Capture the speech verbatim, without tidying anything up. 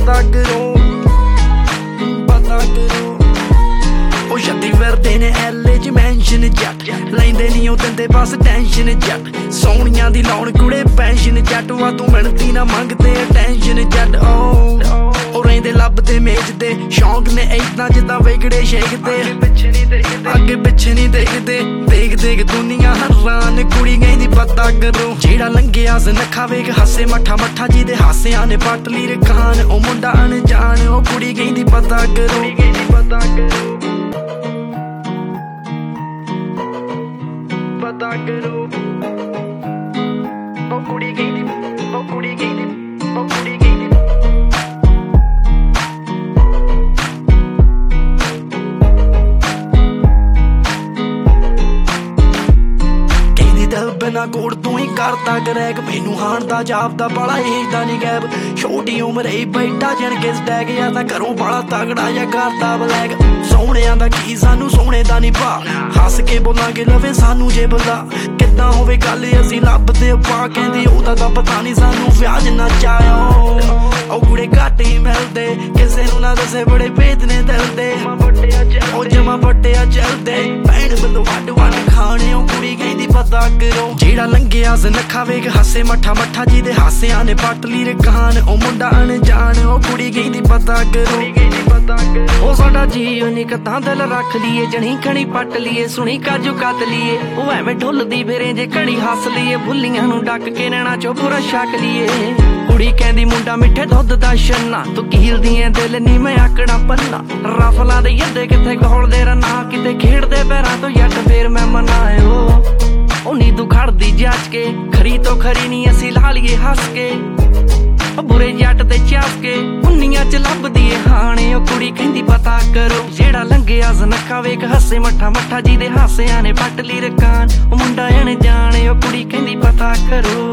पता करो पता करो ओ छत्ती फिरदे ने एले च मैंशन जट लैंदे नी ओ दिंदे बस टेंशन जट सोहणियां दी लाउण कुड़े पैंशन जट वा तू मिणती ना मंगदे टेंशन जट ओ ओ रहिंदे लभदे मेजदे शौक ने इदां जिद्दां विगड़े शेकदे अगे पिछे नहीं देखदे देख देख दुनिया हैरान कुड़ी कहंदी पता करो जेड़ा लंघिया नखा वेख हासे मठा मठा जिहदे हासियां ने पट ली रखान ओ मुंडा अनजान ओ कुड़ी कहंदी पता करो पता करो पता करो ओ कुड़ी कहंदी ओ कुड़ी कहंदी ओ कुड़ी कहंदी बिना कोड़ तू ही करता करैक मैनू हाण दा जापदा बड़ा एजदा नी गैब छोटी उम्र ही बैठा जन किस डैग या तां घरों बड़ा तगड़ा या करता ब्लैक सोहणियां दा की सानू सोहणे दा नी भा हस के बोलांगे लवे सानू जे बला किद्दां होवे गल असीं लभदे पा कहंदी ओदा तां पता नी सानू व्याज ना चायो ओ कुड़े घट ही मिलदे किसे नू ना दसे बड़े भेद ने दिल दे ओ जमा पट्टिया चलदे भैण बंदो वड वड खाणे ओ कुड़ी कहंदी पता करो जेड़ा लंघिया नखा वेख हासे मठा मठा जिहदे हासियां ने पट ली रखान ओ मुंडा अनजान ओ कुड़ी कहंदी पता करो पता करो ओ साडा जीओ नी कतां दिल रख लीए जणी खणी पट लीए सुणी काजू कत लीए ओ एवें ढुलदी फिरे जे घड़ी हस लीए भुल्लियां नू डक के नैना चो पूरा छक लीए कुड़ी कहंदी मुंडा मिठे दुध दा छन्ना तू कीलदी ऐ दिल नी मैं आकड़ा पन्ना रफलां दे यद्दे किथे घोलदे रना किते खेड़दे पैरां तो जट फेर मैं मनायो ओ नी तू खड़दी जच के खरी तो खरी नी असी ला लीए हस के बुरे जट ते चस के उन्नियां च लभदी ए हाणे ओ कुड़ी कहंदी पता करो जेड़ा लंघिया नखा वेख हसे मठा मठा जिहदे हासियां ने पट ली रकान ओ मुंडा अनजान ओ कुड़ी कहंदी पता करो